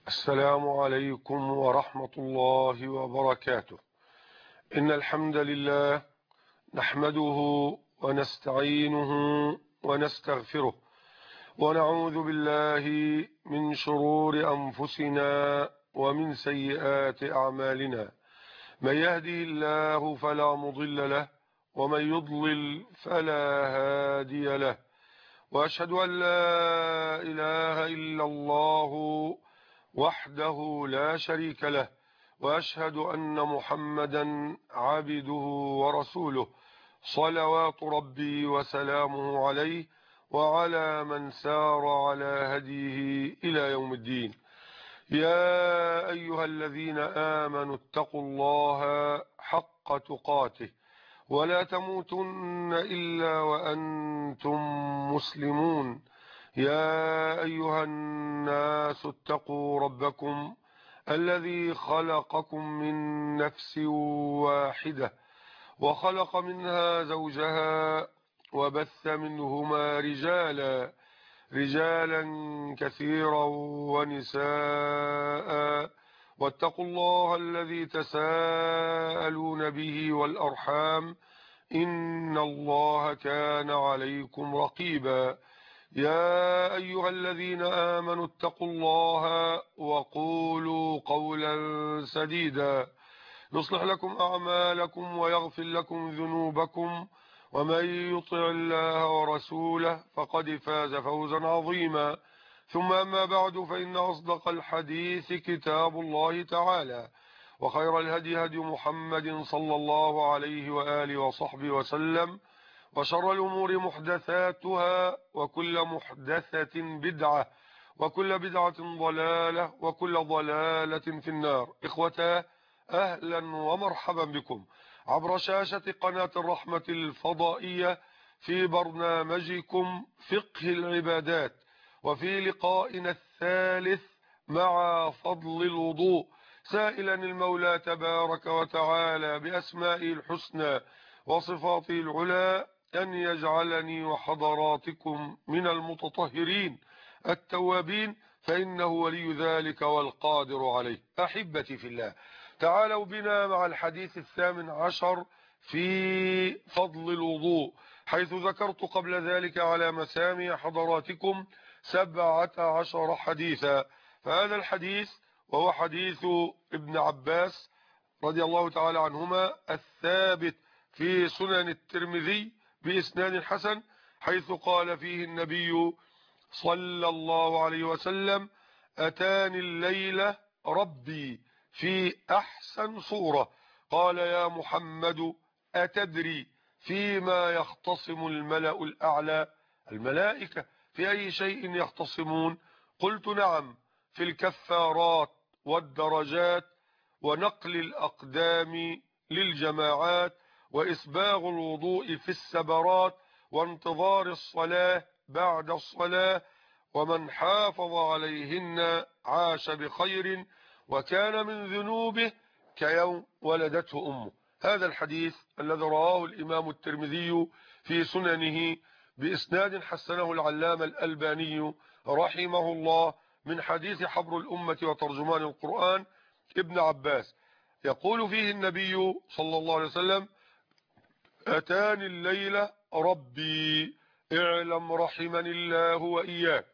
السلام عليكم ورحمة الله وبركاته. إن الحمد لله نحمده ونستعينه ونستغفره ونعوذ بالله من شرور أنفسنا ومن سيئات أعمالنا. من يهده الله فلا مضل له ومن يضلل فلا هادي له، وأشهد أن لا إله إلا الله وحده لا شريك له، وأشهد أن محمدا عبده ورسوله، صلوات ربي وسلامه عليه وعلى من سار على هديه إلى يوم الدين. يا أيها الذين آمنوا اتقوا الله حق تقاته ولا تموتن إلا وأنتم مسلمون. يا أيها الناس اتقوا ربكم الذي خلقكم من نفس واحدة وخلق منها زوجها وبث منهما رجالا كثيرا ونساء، واتقوا الله الذي تساءلون به والأرحام إن الله كان عليكم رقيبا. يا أيها الذين آمنوا اتقوا الله وقولوا قولا سديدا يصلح لكم أعمالكم ويغفر لكم ذنوبكم، ومن يطع الله ورسوله فقد فاز فوزا عظيما. ثم أما بعد، فإن أصدق الحديث كتاب الله تعالى، وخير الهدي هدي محمد صلى الله عليه وآله وصحبه وسلم، وشر الأمور محدثاتها، وكل محدثة بدعة، وكل بدعة ضلالة، وكل ضلالة في النار. إخوة، أهلا ومرحبا بكم عبر شاشة قناة الرحمة الفضائية في برنامجكم فقه العبادات، وفي لقائنا الثالث مع فضل الوضوء، سائلا المولى تبارك وتعالى بأسمائه الحسنى وصفاته العلى أن يجعلني وحضراتكم من المتطهرين التوابين، فإنه ولي ذلك والقادر عليه. أحبتي في الله، تعالوا بنا مع الحديث الثامن عشر في فضل الوضوء، حيث ذكرت قبل ذلك على مسامع حضراتكم 17 حديثا. فهذا الحديث وهو حديث ابن عباس رضي الله تعالى عنهما الثابت في سنن الترمذي بإسناد حسن، حيث قال فيه النبي صلى الله عليه وسلم: أتاني الليلة ربي في أحسن صورة، قال: يا محمد أتدري فيما يختصم الملأ الأعلى؟ الملائكة في أي شيء يختصمون؟ قلت: نعم، في الكفارات والدرجات ونقل الأقدام للجماعات وإسباغ الوضوء في السبرات وانتظار الصلاة بعد الصلاة، ومن حافظ عليهن عاش بخير وكان من ذنوبه كيوم ولدته أمه. هذا الحديث الذي رواه الإمام الترمذي في سننه بإسناد حسنه العلامة الألباني رحمه الله، من حديث حبر الأمة وترجمان القرآن ابن عباس، يقول فيه النبي صلى الله عليه وسلم: أتاني الليلة ربي، اعلم رحمني الله وإياك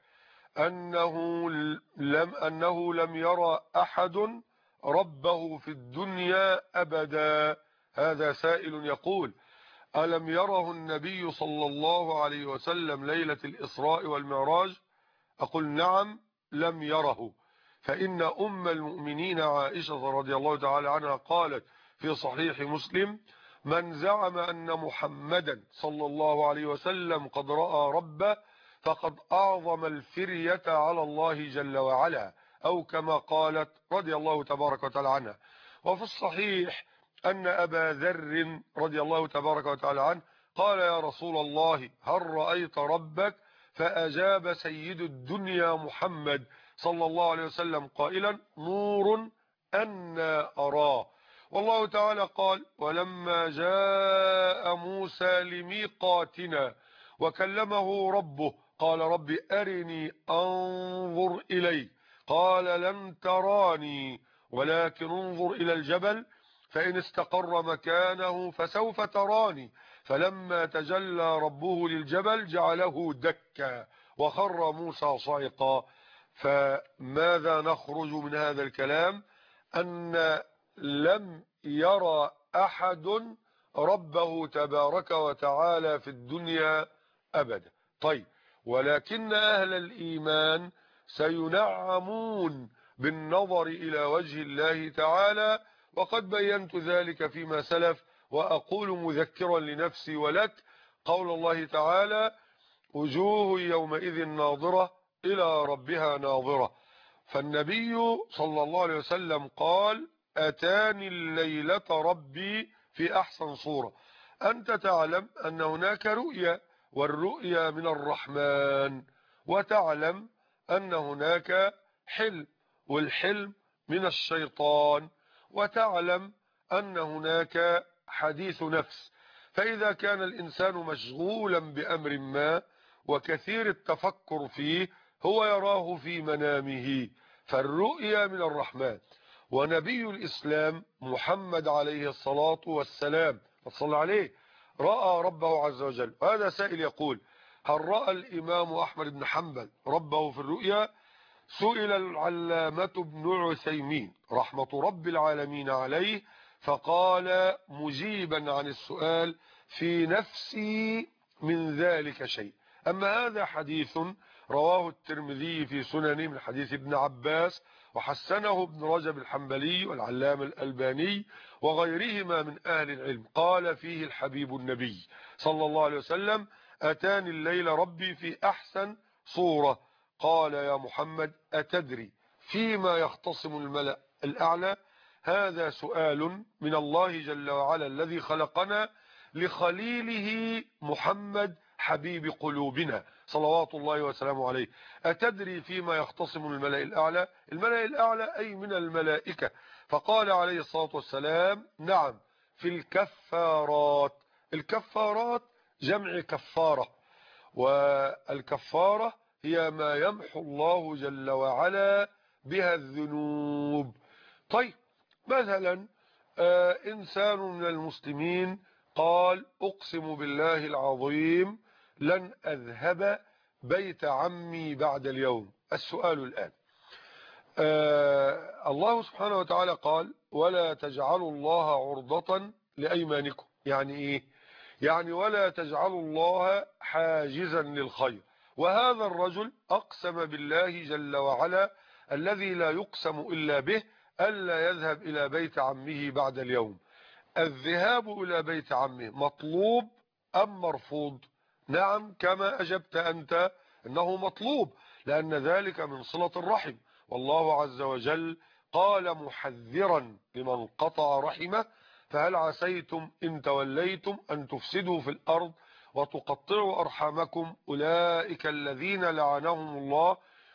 أنه لم يرى أحد ربه في الدنيا أبدا. هذا سائل يقول: ألم يره النبي صلى الله عليه وسلم ليلة الإسراء والمعراج؟ أقول: نعم، لم يره. فإن أم المؤمنين عائشة رضي الله تعالى عنها قالت في صحيح مسلم: من زعم أن محمدا صلى الله عليه وسلم قد رأى ربه فقد أعظم الفرية على الله جل وعلا، أو كما قالت رضي الله تبارك وتعالى عنها. وفي الصحيح أن أبا ذر رضي الله تبارك وتعالى عنه قال: يا رسول الله، هل رأيت ربك؟ فأجاب سيد الدنيا محمد صلى الله عليه وسلم قائلا: نور أنا أراه. والله تعالى قال: ولما جاء موسى لميقاتنا وكلمه ربه قال: رب أرني أنظر إليك قال لن تراني ولكن انظر إلى الجبل فإن استقر مكانه فسوف تراني. فلما تجلى ربه للجبل جعله دكا وخر موسى صعقا. فماذا نخرج من هذا الكلام؟ أن لم يرى أحد ربه تبارك وتعالى في الدنيا أبدا. طيب، ولكن أهل الإيمان سينعمون بالنظر إلى وجه الله تعالى، وقد بينت ذلك فيما سلف، وأقول مذكرا لنفسي ولك قول الله تعالى: وجوه يومئذ ناظرة إلى ربها ناظرة. فالنبي صلى الله عليه وسلم قال: أتاني الليلة ربي في أحسن صورة. أنت تعلم أن هناك رؤيا، والرؤيا من الرحمن، وتعلم أن هناك حلم، والحلم من الشيطان، وتعلم أن هناك حديث نفس. فإذا كان الإنسان مشغولا بأمر ما وكثير التفكر فيه هو يراه في منامه، فالرؤيا من الرحمن. ونبي الإسلام محمد عليه الصلاة والسلام صلى عليه رأى ربه عز وجل. وهذا سائل يقول: هل رأى الإمام أحمد بن حنبل ربه في الرؤيا؟ سئل العلامة ابن عثيمين رحمة رب العالمين عليه فقال مجيبا عن السؤال: في نفسي من ذلك شيء. أما هذا حديث رواه الترمذي في سننه من حديث ابن عباس، وحسنه ابن رجب الحنبلي والعلامة الألباني وغيرهما من أهل العلم. قال فيه الحبيب النبي صلى الله عليه وسلم: أتاني الليل ربي في أحسن صورة. قال: يا محمد أتدري فيما يختصم الملأ الأعلى؟ هذا سؤال من الله جل وعلا الذي خلقنا لخليله محمد حبيب قلوبنا صلوات الله وسلامه عليه. أتدري فيما يختصم الملأ الأعلى؟ الملأ الأعلى أي من الملائكة. فقال عليه الصلاة والسلام: نعم، في الكفارات. الكفارات جمع كفارة، والكفارة هي ما يمحو الله جل وعلا بها الذنوب. طيب، مثلا إنسان من المسلمين قال: أقسم بالله العظيم لن أذهب بيت عمي بعد اليوم. السؤال الآن: الله سبحانه وتعالى قال: ولا تجعلوا الله عرضة لأيمانكم. يعني إيه؟ يعني ولا تجعلوا الله حاجزا للخير. وهذا الرجل أقسم بالله جل وعلا الذي لا يقسم إلا به ألا يذهب إلى بيت عمه بعد اليوم. الذهاب إلى بيت عمه مطلوب أم مرفوض؟ نعم، كما أجبت أنت إنه مطلوب، لأن ذلك من صلة الرحم. والله عز وجل قال محذرا لمن قطع رحمه: فهل عسيتم إن توليتم أن تفسدوا في الأرض وتقطعوا أرحامكم أولئك الذين لعنهم الله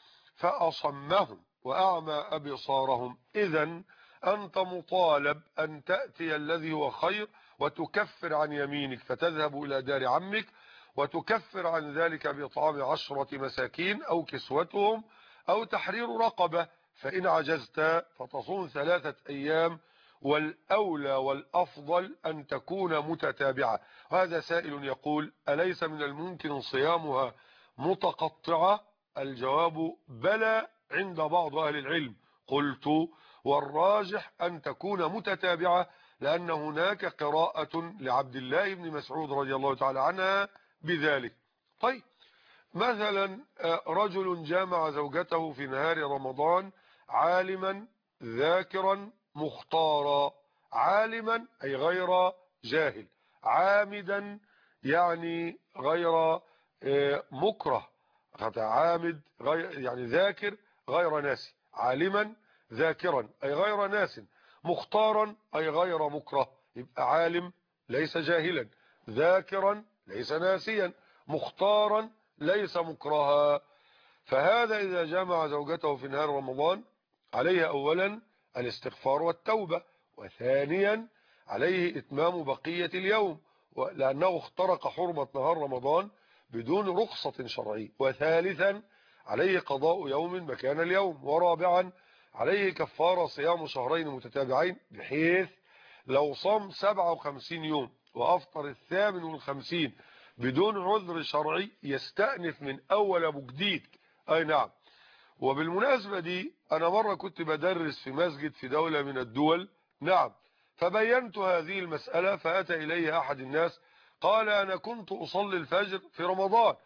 فأصمهم وأعمى أبصارهم. إذن أنت مطالب أن تأتي الذي هو خير وتكفر عن يمينك فتذهب إلى دار عمك، وتكفر عن ذلك بإطعام 10 مساكين أو كسوتهم أو تحرير رقبة، فإن عجزت فتصوم 3 أيام، والأولى والأفضل أن تكون متتابعة. وهذا سائل يقول: أليس من الممكن صيامها متقطعة؟ الجواب: بلى عند بعض أهل العلم. قلت: والراجح أن تكون متتابعة، لأن هناك قراءة لعبد الله بن مسعود رضي الله تعالى عنها بذلك. طيب، مثلا رجل جامع زوجته في نهار رمضان عالما ذاكرا مختارا. عالما أي غير جاهل، عامدا يعني غير مكره، عامد غير يعني ذاكر غير ناسي. عالما ذاكرا أي غير ناس، مختارا أي غير مكره. يبقى عالم ليس جاهلا، ذاكرا ليس ناسيا، مختارا ليس مكرها. فهذا إذا جمع زوجته في نهار رمضان عليه أولا الاستغفار والتوبة، وثانيا عليه إتمام بقية اليوم لأنه اخترق حرمة نهار رمضان بدون رخصة شرعية، وثالثا عليه قضاء يوم مكان اليوم. ورابعا عليه كفارة صيام شهرين متتابعين، بحيث لو صام 57 يوم وأفطر 58 بدون عذر شرعي يستأنف من أول أبو جديد. أي نعم. وبالمناسبة دي أنا مرة كنت بدرس في مسجد في دولة من الدول، نعم، فبينت هذه المسألة، فأتى إلي أحد الناس قال أنا كنت أصلي الفجر في رمضان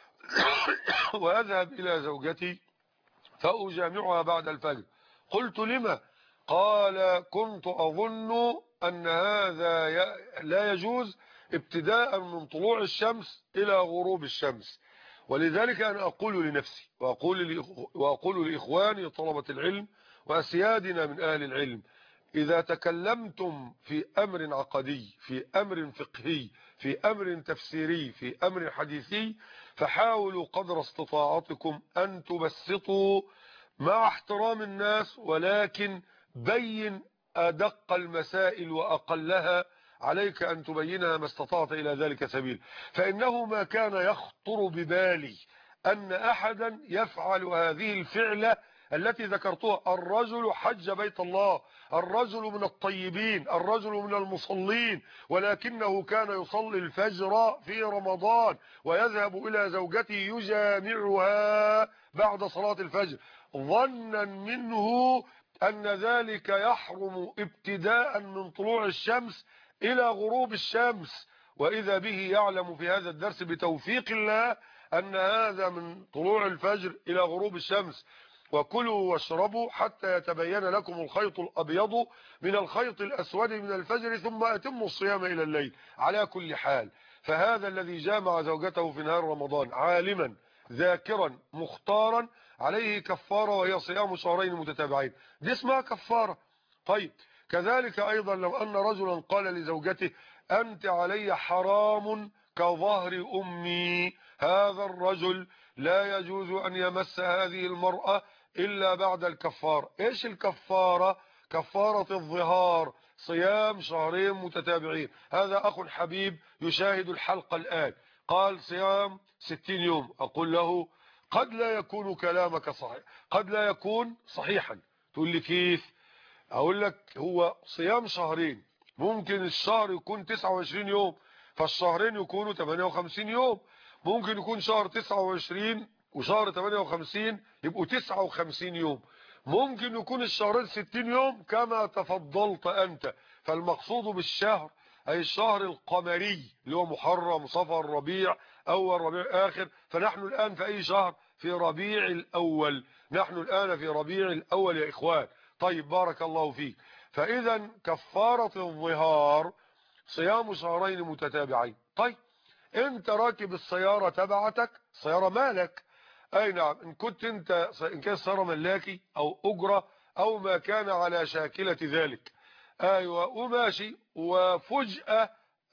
وأذهب إلى زوجتي فأجامعها بعد الفجر. قلت لما؟ قال كنت أظن أن هذا لا يجوز ابتداء من طلوع الشمس إلى غروب الشمس. ولذلك أنا أقول لنفسي وأقول لإخواني طلبة العلم وأسيادنا من أهل العلم، إذا تكلمتم في أمر عقدي، في أمر فقهي، في أمر تفسيري، في أمر حديثي، فحاولوا قدر استطاعتكم أن تبسطوا مع احترام الناس، ولكن بين أدق المسائل وأقلها عليك أن تبينها ما استطعت إلى ذلك سبيل. فإنه ما كان يخطر ببالي أن أحدا يفعل هذه الفعلة التي ذكرتها. الرجل حج بيت الله، الرجل من الطيبين، الرجل من المصلين، ولكنه كان يصلي الفجر في رمضان ويذهب إلى زوجته يجامعها بعد صلاة الفجر، ظنا منه أن ذلك يحرم ابتداء من طلوع الشمس إلى غروب الشمس. وإذا به يعلم في هذا الدرس بتوفيق الله أن هذا من طلوع الفجر إلى غروب الشمس. وكلوا واشربوا حتى يتبين لكم الخيط الأبيض من الخيط الأسود من الفجر ثم أتموا الصيام إلى الليل. على كل حال، فهذا الذي جامع زوجته في نهار رمضان عالما ذاكرا مختارا عليه كفارة، وهي صيام شهرين متتابعين، دي اسمها كفارة. طيب كذلك أيضا لو أن رجلا قال لزوجته أنت علي حرام كظهر أمي، هذا الرجل لا يجوز أن يمس هذه المرأة إلا بعد الكفارة. إيش الكفارة؟ كفارة الظهار، صيام شهرين متتابعين. هذا أخ حبيب يشاهد الحلقة الآن قال صيام 60 يوم. أقول له قد لا يكون كلامك صحيح، قد لا يكون صحيحا. تقول لي كيف؟ أقول لك هو صيام شهرين، ممكن الشهر يكون 29 يوم فالشهرين يكونوا 58 يوم، ممكن يكون شهر 29 وشهر 58 يبقوا 59 يوم، ممكن يكون الشهرين 60 يوم كما تفضلت أنت. فالمقصود بالشهر أي الشهر القمري اللي هو محرم صفر ربيع أول ربيع آخر. فنحن الآن في أي شهر؟ في ربيع الأول، نحن الآن في ربيع الأول يا إخوان. طيب بارك الله فيك. فإذا كفارة الظهار صيام شهرين متتابعين. طيب انت راكب السيارة تبعتك، سيارة مالك، اي نعم، ان كنت انت ان كان سيارة ملاكي او اجرة او ما كان على شاكلة ذلك، ايوه، وماشي وفجأة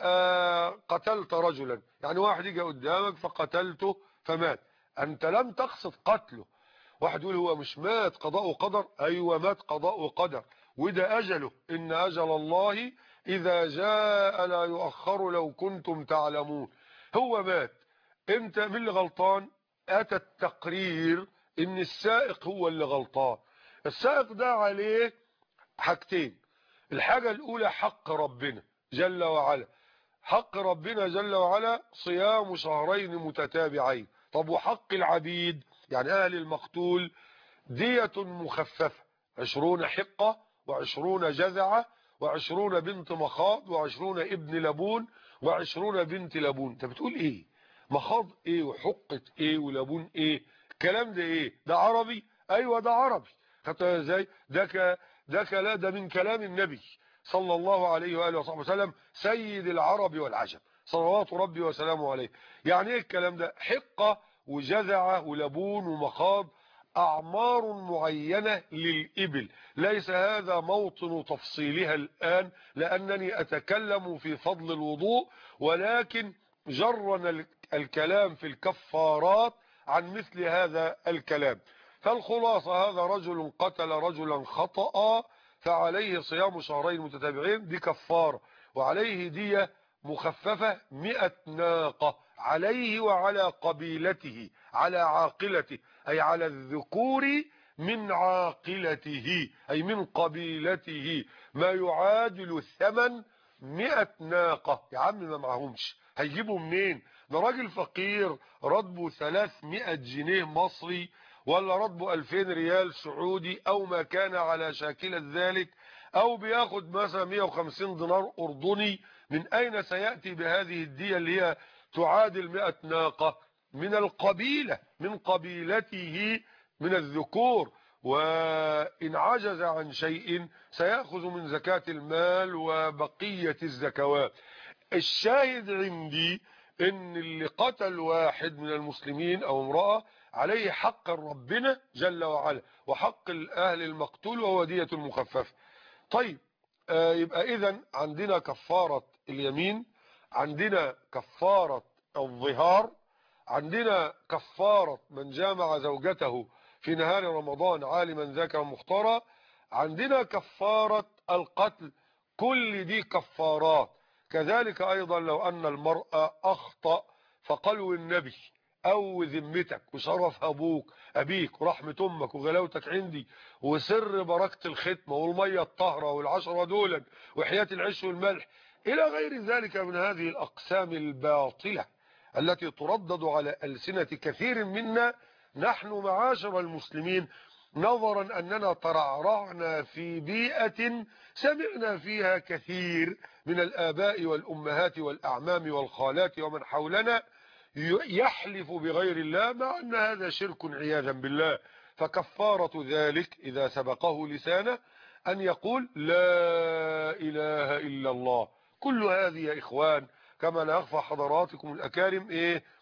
قتلت رجلا، يعني واحد يجي قدامك فقتلته فمات، انت لم تقصد قتله. واحد يقول هو مش مات قضاء وقدر؟ ايوه مات قضاء وقدر، وده اجله، ان اجل الله اذا جاء لا يؤخر لو كنتم تعلمون. هو مات، انت من اللي غلطان؟ اتى التقرير ان السائق هو اللي غلطان. السائق ده عليه حاجتين، الحاجة الاولى حق ربنا جل وعلا، حق ربنا جل وعلا صيام شهرين متتابعين. طب وحق العبيد يعني اهل المقتول؟ دية مخففة، 20 حقة و20 جذعة و20 بنت مخاض و20 ابن لبون و20 بنت لبون. انت بتقول ايه؟ مخاض ايه وحقة ايه ولبون ايه؟ الكلام ده ايه؟ ده عربي؟ ايوه ده عربي. خدتها ازاي؟ ده من كلام النبي صلى الله عليه واله وصحبه وسلم، سيد العرب والعجم صلوات ربي وسلامه عليه. يعني ايه الكلام ده؟ حقة وجذعة ولبون ومخاض أعمار معينة للإبل، ليس هذا موطن تفصيلها الآن لأنني أتكلم في فضل الوضوء، ولكن جرنا الكلام في الكفارات عن مثل هذا الكلام. فالخلاصة هذا رجل قتل رجلا خطأ فعليه صيام شهرين متتابعين، دي كفارة، وعليه دية مخففة 100 ناقة عليه وعلى قبيلته، على عاقلته، أي على الذكور من عاقلته، أي من قبيلته، ما يعادل 800 ناقة. يا عم ما معهمش، هيجيبوا منين؟ ده راجل فقير راتبه 300 جنيه مصري، ولا راتبه 2000 ريال سعودي او ما كان على شاكلة ذلك، او بياخد مثلا 150 دينار اردني. من اين سيأتي بهذه الدية اللي هي تعادل 100 ناقة؟ من القبيلة، من قبيلته، من الذكور. وإن عجز عن شيء سيأخذ من زكاة المال وبقية الزكوات. الشاهد عندي ان اللي قتل واحد من المسلمين او امرأة عليه حق ربنا جل وعلا وحق الاهل المقتول وهو دية المخففة. طيب يبقى اذا عندنا كفارة اليمين، عندنا كفارة الظهار، عندنا كفارة من جامع زوجته في نهار رمضان عالما ذاكرا مختارا، عندنا كفارة القتل. كل دي كفارات. كذلك ايضا لو ان المرأة اخطأ فقالوا النبي او ذمتك وشرف ابيك ورحمة امك وغلاوتك عندي وسر بركة الختمة والمية الطاهرة والعشرة دولا وحياة العيش والملح الى غير ذلك من هذه الاقسام الباطلة التي تردد على ألسنة كثير منا. نحن معاشر المسلمين نظرا أننا ترعرعنا في بيئة سمعنا فيها كثير من الآباء والأمهات والأعمام والخالات ومن حولنا يحلف بغير الله، مع أن هذا شرك عياذا بالله. فكفارة ذلك إذا سبقه لسانه أن يقول لا إله إلا الله. كل هذه يا إخوان كما لا يخفى حضراتكم الأكارم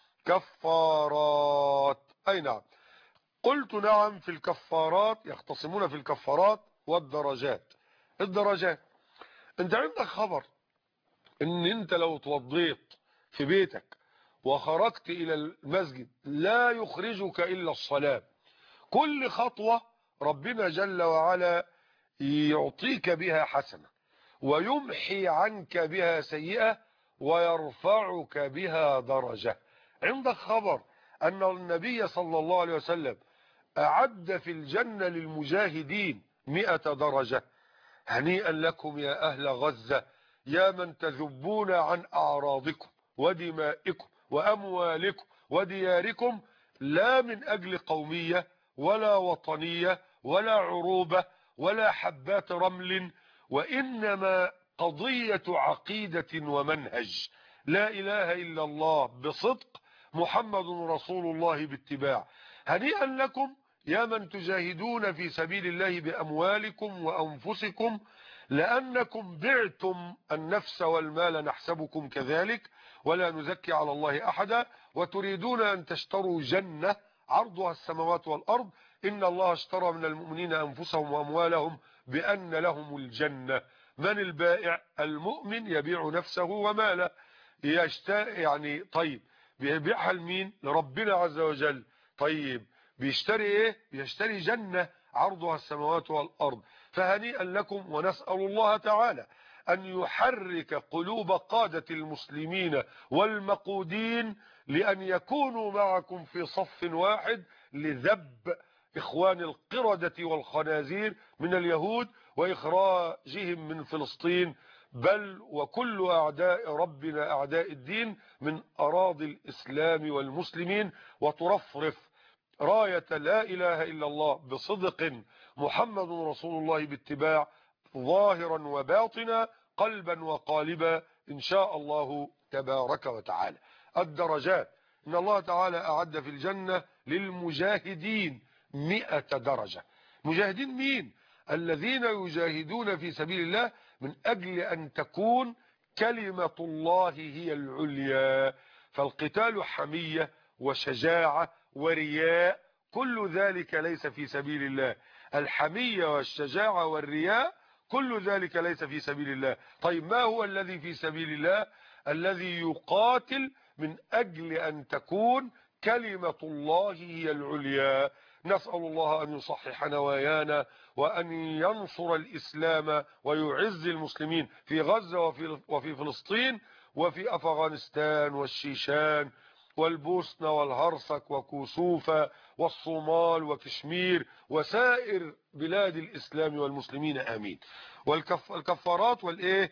كفارات. أي نعم، قلت نعم. في الكفارات يختصمون في الكفارات والدرجات. الدرجات، انت عندك خبر ان انت لو توضيت في بيتك وخرجت الى المسجد لا يخرجك الا الصلاة. كل خطوة ربنا جل وعلا يعطيك بها حسنة ويمحي عنك بها سيئة ويرفعك بها درجة. عندك خبر ان النبي صلى الله عليه وسلم أعد في الجنة للمجاهدين 100 درجة. هنيئا لكم يا أهل غزة يا من تذبون عن أعراضكم ودمائكم وأموالكم ودياركم، لا من أجل قومية ولا وطنية ولا عروبة ولا حبات رمل، وإنما قضية عقيدة ومنهج. لا إله إلا الله بصدق، محمد رسول الله باتباع. هنيئا لكم يا من تجاهدون في سبيل الله بأموالكم وأنفسكم، لأنكم بعتم النفس والمال، نحسبكم كذلك ولا نزكي على الله أحدا، وتريدون أن تشتروا جنة عرضها السماوات والأرض. إن الله اشترى من المؤمنين أنفسهم وأموالهم بأن لهم الجنة. من البائع؟ المؤمن يبيع نفسه وماله يعني. طيب بيبيعها لمين؟ لربنا عز وجل. طيب بيشتري ايه؟ بيشتري جنة عرضها السماوات والأرض. فهنيئا لكم، ونسأل الله تعالى أن يحرك قلوب قادة المسلمين والمقودين لأن يكونوا معكم في صف واحد لذب إخوان القردة والخنازير من اليهود وإخراجهم من فلسطين، بل وكل أعداء ربنا أعداء الدين من أراضي الإسلام والمسلمين، وترفرف راية لا إله إلا الله بصدق، محمد رسول الله باتباع، ظاهرا وباطنا، قلبا وقالبا، إن شاء الله تبارك وتعالى. الدرجات، إن الله تعالى أعد في الجنة للمجاهدين 100 درجة. مجاهدين مين؟ الذين يجاهدون في سبيل الله من أجل أن تكون كلمة الله هي العليا. فالقتال حمية وشجاعة ورياء، كل ذلك ليس في سبيل الله. الحمية والشجاعة والرياء كل ذلك ليس في سبيل الله. طيب ما هو الذي في سبيل الله؟ الذي يقاتل من أجل أن تكون كلمة الله هي العليا. نسأل الله أن يصحح نوايانا وأن ينصر الإسلام ويعز المسلمين في غزة وفي فلسطين وفي أفغانستان والشيشان والبوسنة والهرسك وكوسوفة والصومال وكشمير وسائر بلاد الإسلام والمسلمين آمين. والكفارات والإيه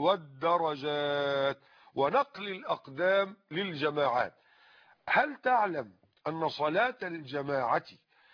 والدرجات ونقل الأقدام للجماعات. هل تعلم أن صلاة الجماعة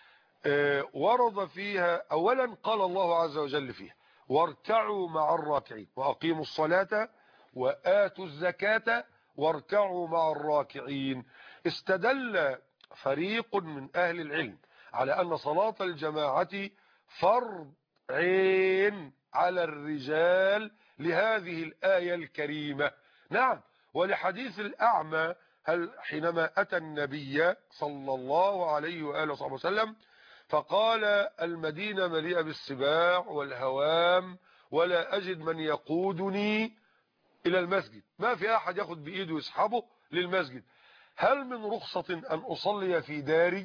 ورد فيها أولا قال الله عز وجل فيها واركعوا مع الراكعين وأقيموا الصلاة وآتوا الزكاة واركعوا مع الراكعين. استدل فريق من أهل العلم على أن صلاة الجماعة فرض عين على الرجال لهذه الآية الكريمة. نعم، ولحديث الأعمى حينما أتى النبي صلى الله عليه وآله وصحبه وسلم فقال المدينة مليئة بالسباع والهوام ولا أجد من يقودني إلى المسجد، ما في أحد ياخد بإيده يسحبه للمسجد، هل من رخصة أن أصلي في داري؟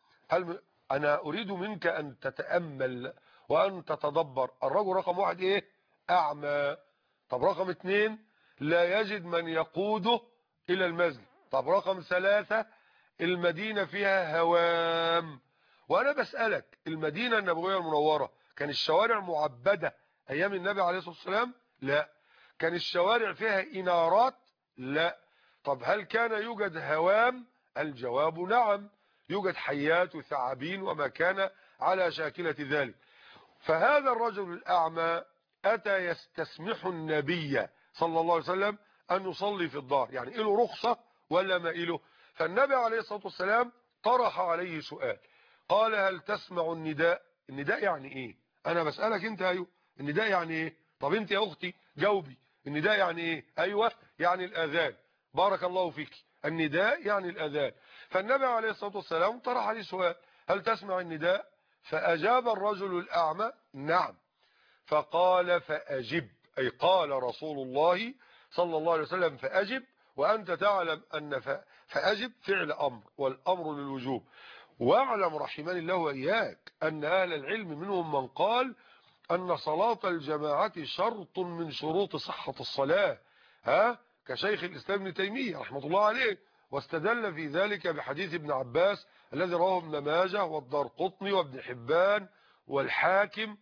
أنا أريد منك أن تتأمل وأن تتدبر. الرجل رقم واحد إيه؟ أعمى. طب رقم اتنين لا يجد من يقوده إلى المسجد. طب رقم ثلاثة المدينة فيها هوام. وأنا بسألك المدينة النبوية المنورة كان الشوارع معبدة أيام النبي عليه الصلاة والسلام؟ لا. كان الشوارع فيها إنارات؟ لا. طب هل كان يوجد هوام؟ الجواب نعم، يوجد حيات وثعابين وما كان على شاكلة ذلك. فهذا الرجل الأعمى أتى يستسمح النبي صلى الله عليه وسلم أن يصلي في الدار، يعني له رخصة ولا ما له؟ فالنبي عليه الصلاة والسلام طرح عليه سؤال، قال هل تسمع النداء؟ النداء يعني ايه؟ انا بسألك انت. ايوه النداء يعني ايه؟ طب انت يا اختي جاوبي، النداء يعني ايه؟ ايوه يعني الاذان. بارك الله فيك، النداء يعني الاذان. فالنبي عليه الصلاة والسلام طرح عليه سؤال، هل تسمع النداء؟ فاجاب الرجل الاعمى نعم. فقال فاجب، اي قال رسول الله صلى الله عليه وسلم فاجب، وانت تعلم ان فاجب فعل امر والامر للوجوب. واعلم رحمني الله وإياك أن أهل العلم منهم من قال أن صلاة الجماعة شرط من شروط صحة الصلاة، كشيخ الإسلام ابن تيمية رحمة الله عليه، واستدل في ذلك بحديث ابن عباس الذي رواه ابن ماجه والدارقطني وابن حبان والحاكم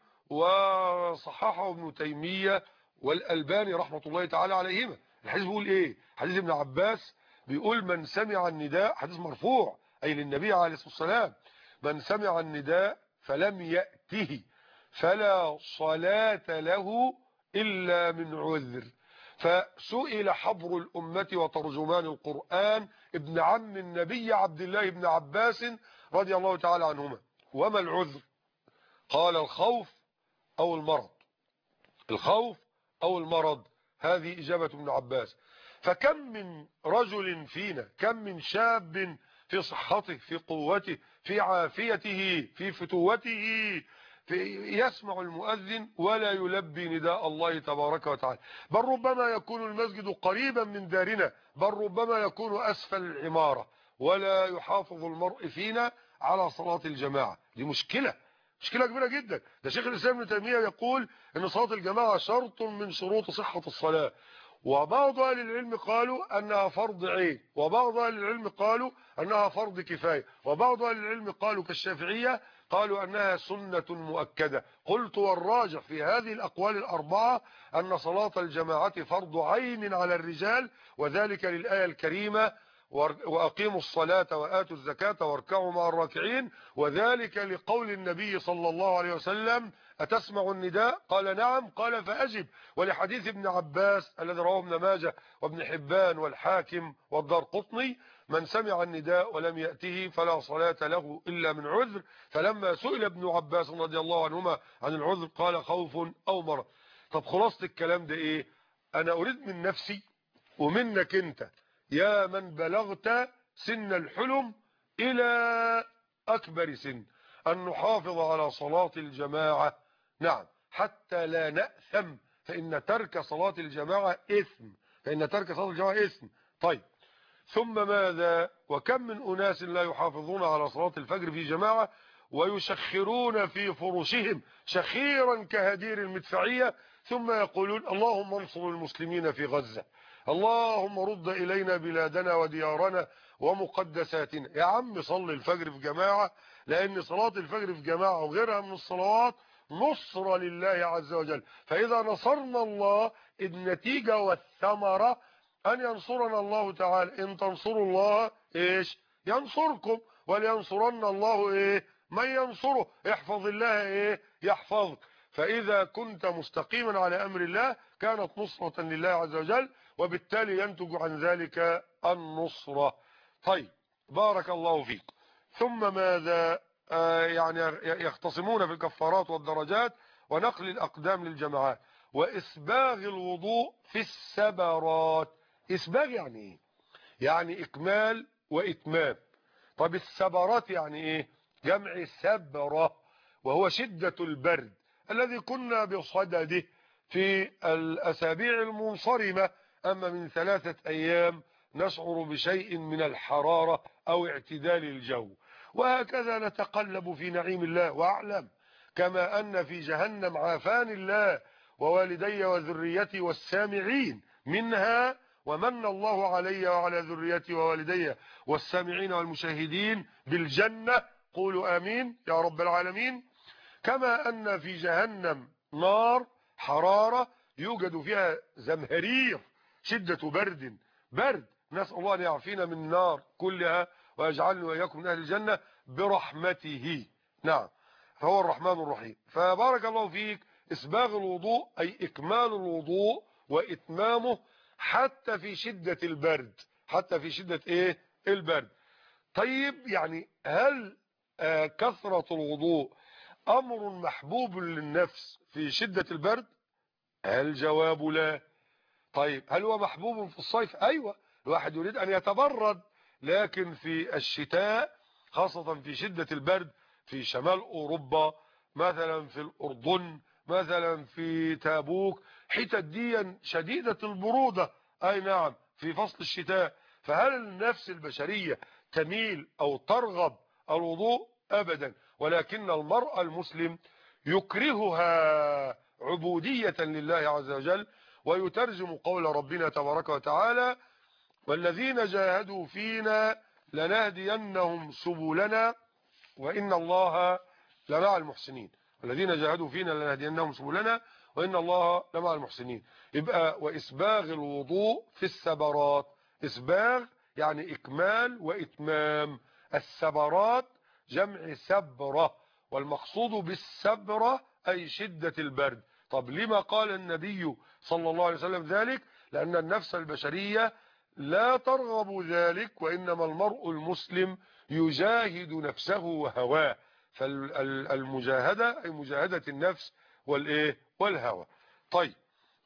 وصححه ابن تيمية والألباني رحمة الله تعالى عليهما. الحديث بيقول ايه؟ حديث ابن عباس بيقول من سمع النداء، حديث مرفوع أي للنبي عليه الصلاة والسلام، من سمع النداء فلم يأته فلا صلاة له إلا من عذر. فسئل حبر الأمة وترجمان القرآن ابن عم النبي عبد الله بن عباس رضي الله تعالى عنهما، وما العذر؟ قال الخوف أو المرض. الخوف أو المرض، هذه إجابة ابن عباس. فكم من رجل فينا، كم من شاب في صحته، في قوته، في عافيته، في فتوته، يسمع المؤذن ولا يلبي نداء الله تبارك وتعالى، بل ربما يكون المسجد قريبا من دارنا، بل ربما يكون أسفل العمارة، ولا يحافظ المرء فينا على صلاة الجماعة. دي مشكلة كبيرة جدا. ده شيخ الإسلام ابن تيمية يقول ان صلاة الجماعة شرط من شروط صحة الصلاة. وبعض اهل العلم قالوا انها فرض عين، وبعض اهل العلم قالوا انها فرض كفاية، وبعض اهل العلم قالوا كالشافعية قالوا انها سنة مؤكدة. قلت والراجح في هذه الاقوال الاربعة ان صلاة الجماعة فرض عين على الرجال، وذلك للآية الكريمة وأقيموا الصلاة وآتوا الزكاة واركعوا مع الراكعين، وذلك لقول النبي صلى الله عليه وسلم أتسمع النداء؟ قال نعم، قال فأجب. ولحديث ابن عباس الذي رواه ابن ماجه وابن حبان والحاكم والدارقطني من سمع النداء ولم يأته فلا صلاة له إلا من عذر. فلما سئل ابن عباس رضي الله عنهما عن العذر قال خوف أو مرض. طب خلاصة الكلام ده إيه؟ أنا أريد من نفسي ومنك أنت يا من بلغت سن الحلم إلى أكبر سن أن نحافظ على صلاة الجماعة. نعم، حتى لا نأثم، فإن ترك صلاة الجماعة إثم، فإن ترك صلاة الجماعة إثم. طيب، ثم ماذا؟ وكم من أناس لا يحافظون على صلاة الفجر في جماعة ويشخرون في فرشهم شخيرا كهدير المدفعية، ثم يقولون اللهم انصر المسلمين في غزة، اللهم رد إلينا بلادنا وديارنا ومقدساتنا. يا عم صل الفجر في جماعة، لأن صلاة الفجر في جماعة وغيرها من الصلوات نصرة لله عز وجل. فإذا نصرنا الله النتيجة والثمرة أن ينصرنا الله تعالى. إن تنصروا الله إيش ينصركم، ولينصرن الله إيه من ينصره. احفظ الله إيه يحفظك. فإذا كنت مستقيما على أمر الله كانت نصرة لله عز وجل، وبالتالي ينتج عن ذلك النصرة. طيب بارك الله فيك. ثم ماذا؟ يعني يختصمون في الكفارات والدرجات ونقل الأقدام للجماعات وإسباغ الوضوء في السبرات. إسباغ يعني إيه؟ يعني إكمال وإتمام. طب السبرات يعني إيه؟ جمع سبرة، وهو شدة البرد الذي كنا بصدده في الأسابيع المنصرمة. أما من 3 أيام نشعر بشيء من الحرارة أو اعتدال الجو، وهكذا نتقلب في نعيم الله. وأعلم كما أن في جهنم عافاني الله ووالدي وذريتي والسامعين منها، ومن الله علي وعلى ذريتي ووالدي والسامعين والمشاهدين بالجنة، قولوا آمين يا رب العالمين. كما أن في جهنم نار حرارة يوجد فيها زمهرير، شدة برد. نسأل الله أن يعافينا من النار كلها ويجعلني وإياكم من أهل الجنة برحمته. نعم، فهو الرحمن الرحيم. فبارك الله فيك. إسباغ الوضوء أي إكمال الوضوء وإتمامه حتى في شدة البرد، حتى في شدة إيه البرد. طيب يعني هل كثرة الوضوء أمر محبوب للنفس في شدة البرد؟ الجواب لا. طيب هل هو محبوب في الصيف؟ أيوة، الواحد يريد أن يتبرد، لكن في الشتاء خاصة في شدة البرد في شمال أوروبا، مثلا في الأردن، مثلا في تابوك، حتت دي شديدة البرودة، أي نعم في فصل الشتاء. فهل النفس البشرية تميل أو ترغب الوضوء؟ أبدا، ولكن المرء المسلم يكرهها عبودية لله عز وجل. ويترجم قول ربنا تبارك وتعالى: والذين جاهدوا فينا لنهدينهم سبلنا وإن الله لمع المحسنين. والذين جاهدوا فينا لنهدينهم سبلنا وإن الله لمع المحسنين. يبقى وإسباغ الوضوء في السبرات. إسباغ يعني إكمال وإتمام. السبرات جمع سبرة، والمقصود بالسبرة أي شدة البرد. طب لما قال النبي صلى الله عليه وسلم ذلك؟ لأن النفس البشرية لا ترغب ذلك، وإنما المرء المسلم يجاهد نفسه وهواه. فالمجاهدة أي مجاهدة النفس والإيه والهوى. طيب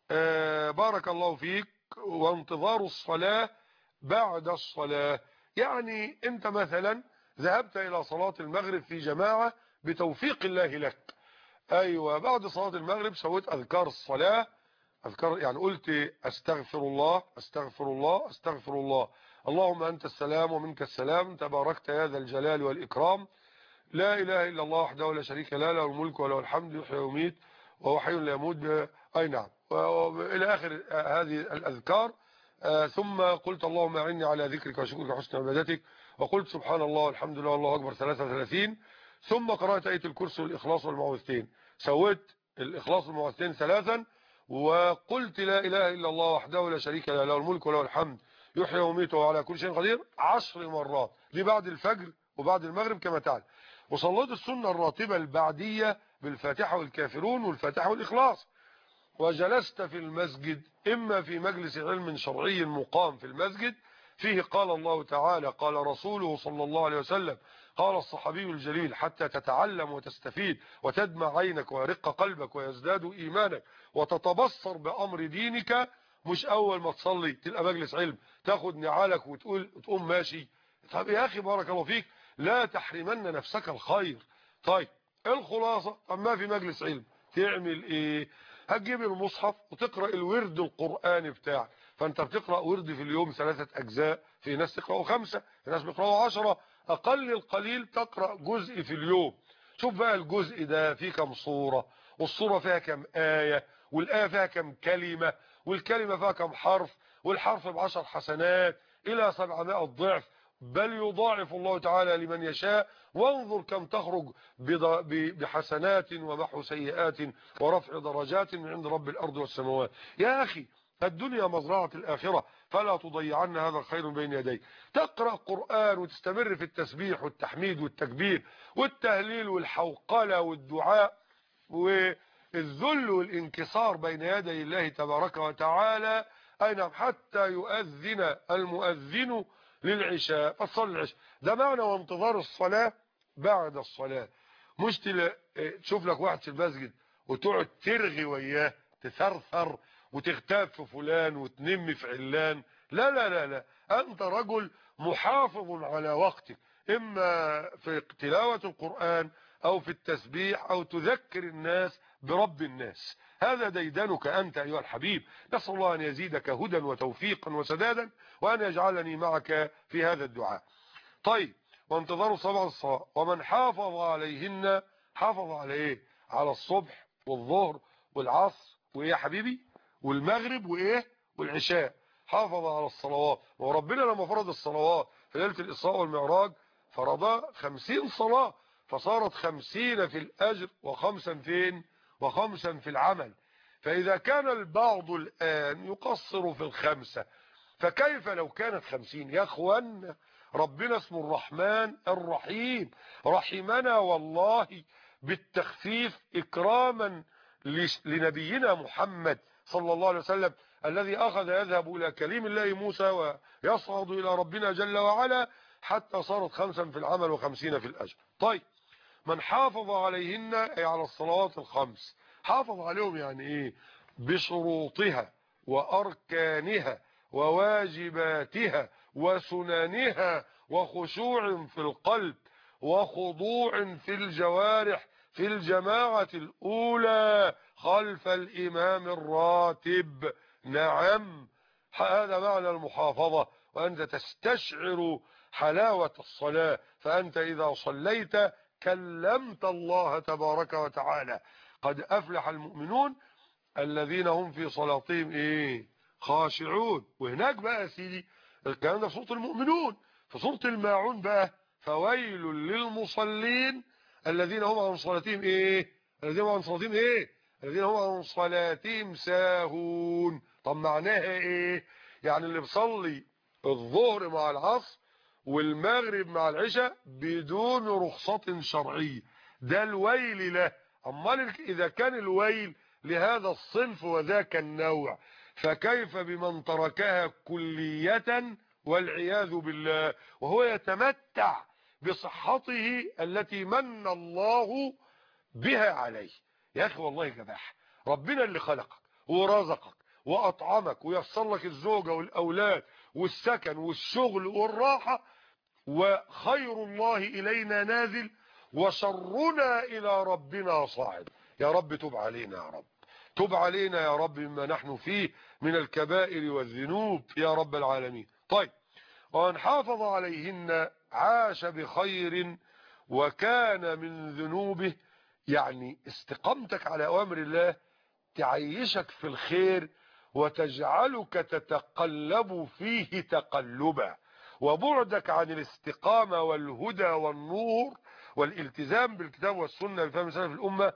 بارك الله فيك. وانتظار الصلاة بعد الصلاة، يعني أنت مثلا ذهبت إلى صلاة المغرب في جماعة بتوفيق الله لك، أيوة، بعد صلاة المغرب سويت أذكار الصلاة، أذكار يعني قلت أستغفر الله أستغفر الله أستغفر الله، اللهم أنت السلام ومنك السلام تباركت يا ذا الجلال والإكرام، لا إله إلا الله وحده لا شريك له، له الملك وله الحمد يحيي ويميت وهو حي لا يموت، أي نعم، إلى آخر هذه الأذكار. ثم قلت اللهم أعني على ذكرك وشكرك وحسن عبادتك، وقلت سبحان الله والحمد لله والله أكبر 33. ثم قرأت آية الكرسي والإخلاص والمعوذتين، سويت الإخلاص والمعوذتين 3، وقلت لا إله إلا الله وحده لا شريك له، له الملك وله الحمد يحيي ويميت وهو على كل شيء قدير 10 مرات. دي بعد الفجر وبعد المغرب كما تعلم. وصليت السنة الراتبة البعدية بالفاتحة والكافرون والفاتحة والإخلاص. وجلست في المسجد، إما في مجلس علم شرعي مقام في المسجد فيه قال الله تعالى قال رسوله صلى الله عليه وسلم قال الصحابي الجليل، حتى تتعلم وتستفيد وتدمع عينك ويرق قلبك ويزداد إيمانك وتتبصر بأمر دينك. مش أول ما تصلي تلقى مجلس علم تاخد نعالك وتقوم ماشي. طب يا أخي بارك الله فيك، لا تحرمن نفسك الخير. طيب الخلاصة، طب ما في مجلس علم تعمل ايه؟ هتجيب المصحف وتقرأ الورد القرآني بتاعك. فانت بتقرأ ورد في اليوم 3 أجزاء، في ناس تقرأوا 5، في ناس بيقرأوا 10، أقل القليل تقرأ جزء في اليوم. شوف بقى الجزء ده فيه كم صورة، والصورة فيها كم آية، والآية فيها كم كلمة، والكلمة فيها كم حرف، والحرف ب10 حسنات إلى 700 ضعف، بل يضاعف الله تعالى لمن يشاء. وانظر كم تخرج بحسنات ومحو سيئات ورفع درجات من عند رب الأرض والسماوات. يا أخي الدنيا مزرعة الآخرة، فلا تضيعن هذا الخير بين يديك. تقرأ قرآن وتستمر في التسبيح والتحميد والتكبير والتهليل والحوقلة والدعاء والذل والانكسار بين يدي الله تبارك وتعالى، أي نعم، حتى يؤذن المؤذن للعشاء، فتصلي العشاء. ده معنى وانتظار الصلاة بعد الصلاة. مش تشوف لك واحد في المسجد وتقعد ترغي وياه، تثرثر وتغتاب في فلان وتنم في علان. لا لا لا لا، أنت رجل محافظ على وقتك، إما في تلاوة القرآن أو في التسبيح أو تذكر الناس برب الناس. هذا ديدنك أنت أيها الحبيب. نسأل الله أن يزيدك هدى وتوفيقا وسدادا، وأن يجعلني معك في هذا الدعاء. طيب، وانتظار صلاة الصلاة. ومن حافظ عليهن، حافظ على ايه؟ على الصبح والظهر والعصر وايه يا حبيبي، والمغرب وايه، والعشاء. حافظ على الصلوات. وربنا لما فرض الصلوات في ليلة الإسراء والمعراج فرضها 50 صلاة، فصارت 50 في الأجر وخمسا فين، وخمسا في العمل. فإذا كان البعض الآن يقصر في الخمسة، فكيف لو كانت 50 يا اخوان؟ ربنا اسمه الرحمن الرحيم، رحمنا والله بالتخفيف إكراما لنبينا محمد صلى الله عليه وسلم، الذي أخذ يذهب إلى كليم الله موسى ويصعد إلى ربنا جل وعلا، حتى صارت 5 في العمل و50 في الأجر. طيب، من حافظ عليهن أي على الصلوات الخمس. حافظ عليهم يعني إيه؟ بشروطها وأركانها وواجباتها وسننها، وخشوع في القلب وخضوع في الجوارح، في الجماعة الأولى خلف الإمام الراتب. نعم، هذا معنى المحافظة. وأنت تستشعر حلاوة الصلاة، فأنت إذا صليت كلمت الله تبارك وتعالى. قد أفلح المؤمنون الذين هم في صلاتهم ايه، خاشعون. وهناك بقى يا سيدي الكلام ده في سورة المؤمنون. في سورة الماعون بقى فويل للمصلين الذين هم عن صلاتهم ايه، الذين هم عن صلاتهم ايه، الذين هم عن صلاتهم ساهون. طب معناها ايه؟ يعني اللي بيصلي الظهر مع العصر والمغرب مع العشاء بدون رخصة شرعية، ده الويل له. امال اذا كان الويل لهذا الصنف وذاك النوع، فكيف بمن تركها كلية والعياذ بالله، وهو يتمتع بصحته التي من الله بها عليه. يا أخي والله جباح، ربنا اللي خلقك ورزقك وأطعمك ويسر لك الزوجة والأولاد والسكن والشغل والراحة، وخير الله إلينا نازل وشرنا إلى ربنا صاعد. يا رب تب علينا، يا رب تب علينا يا رب مما نحن فيه من الكبائر والذنوب يا رب العالمين. طيب، ومن حافظ عليهن عاش بخير وكان من ذنوبه. يعني استقامتك على أوامر الله تعيشك في الخير وتجعلك تتقلب فيه تقلبا، وبعدك عن الاستقامة والهدى والنور والالتزام بالكتاب والسنة بفهم سلف الأمة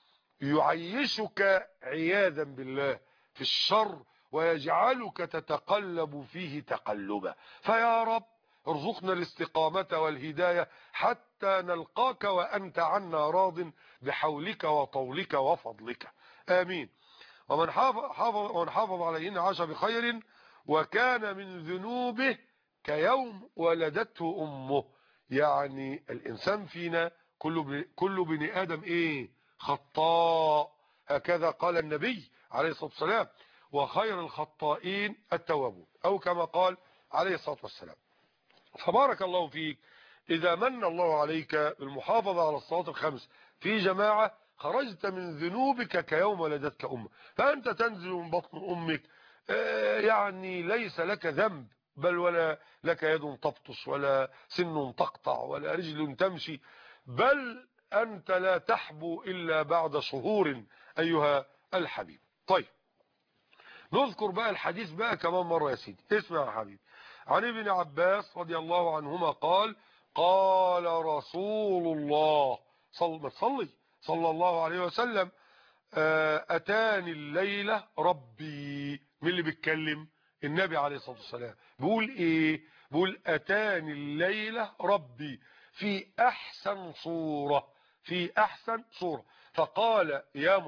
يعيشك عياذا بالله في الشر ويجعلك تتقلب فيه تقلبا. فيا رب ارزقنا الاستقامة والهداية حتى نلقاك وأنت عنا راض بحولك وطولك وفضلك، آمين. ومن حافظ عليهن عاش بخير وكان من ذنوبه كيوم ولدته أمه. يعني الإنسان فينا كل بني آدم إيه، خطاء، هكذا قال النبي عليه الصلاة والسلام، وخير الخطائين التوابون، أو كما قال عليه الصلاة والسلام. فبارك الله فيك، إذا من الله عليك بالمحافظة على الصلاة الخمس في جماعة خرجت من ذنوبك كيوم ولدتك أمك. فأنت تنزل من بطن أمك يعني ليس لك ذنب، بل ولا لك يد تبطش ولا سن تقطع ولا رجل تمشي، بل أنت لا تحبو إلا بعد شهور أيها الحبيب. طيب، نذكر بقى الحديث بقى كمان مرة يا سيدي. اسمع يا حبيبي. عن ابن عباس رضي الله عنهما قال قال رسول الله صلى الله عليه وسلم أتاني الليلة ربي. مين اللي بيتكلم؟ النبي عليه الصلاة والسلام. بيقول ايه؟ بيقول أتاني الليلة ربي في أحسن صورة، في أحسن صورة. فقال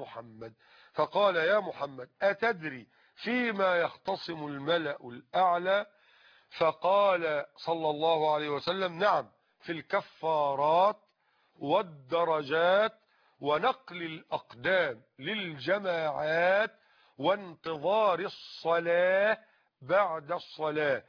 يا محمد أتدري فيما يختصم الملأ الأعلى؟ فقال صلى الله عليه وسلم نعم، في الكفارات والدرجات ونقل الأقدام للجماعات وانتظار الصلاة بعد الصلاة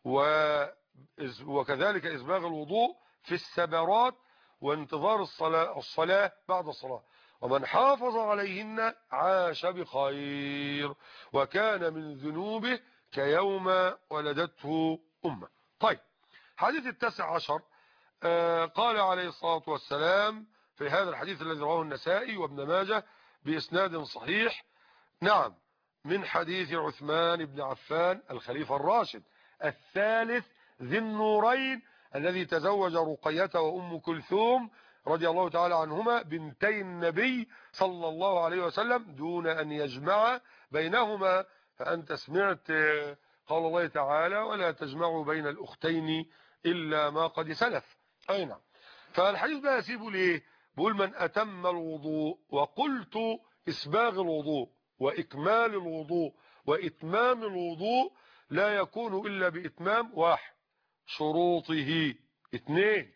وكذلك إسباغ الوضوء في السبرات وانتظار الصلاة بعد الصلاة، ومن حافظ عليهن عاش بخير وكان من ذنوبه كيوم ولدته أمه. طيب، حديث 19 قال عليه الصلاة والسلام في هذا الحديث الذي رواه النسائي وابن ماجه بإسناد صحيح، نعم، من حديث عثمان بن عفان الخليفة الراشد الثالث ذي النورين الذي تزوج رقية وأم كلثوم رضي الله تعالى عنهما بنتي النبي صلى الله عليه وسلم دون أن يجمع بينهما. فأنت سمعت قال الله تعالى ولا تجمعوا بين الأختين إلا ما قد سلف. أي نعم. فالحديث بقى يسيبه ليه؟ بقول من أتم الوضوء، وقلت إسباغ الوضوء وإكمال الوضوء وإتمام الوضوء لا يكون إلا بإتمام واحد شروطه، اثنين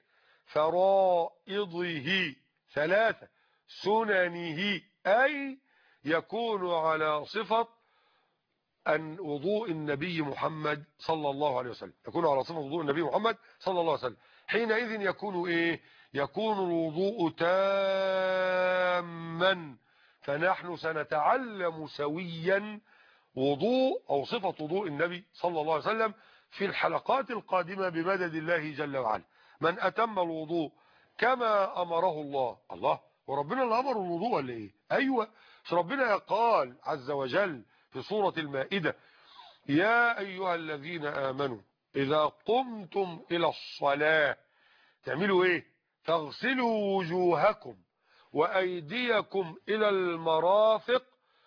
فرائضه، ثلاثة سننه، أي يكون على صفة أن وضوء النبي محمد صلى الله عليه وسلم، يكون على صفة وضوء النبي محمد صلى الله عليه وسلم. حينئذ يكون إيه؟ يكون الوضوء تاما. فنحن سنتعلم سويا وضوء أو صفة وضوء النبي صلى الله عليه وسلم في الحلقات القادمة بمدد الله جل وعلا. من أتم الوضوء كما أمره الله وربنا اللي أمر الوضوء ولا إيه؟ أيوة، ربنا قال عز وجل في سورة المائدة يا أيها الذين آمنوا إذا قمتم إلى الصلاة تعملوا إيه؟ تغسلوا وجوهكم وأيديكم إلى المرافق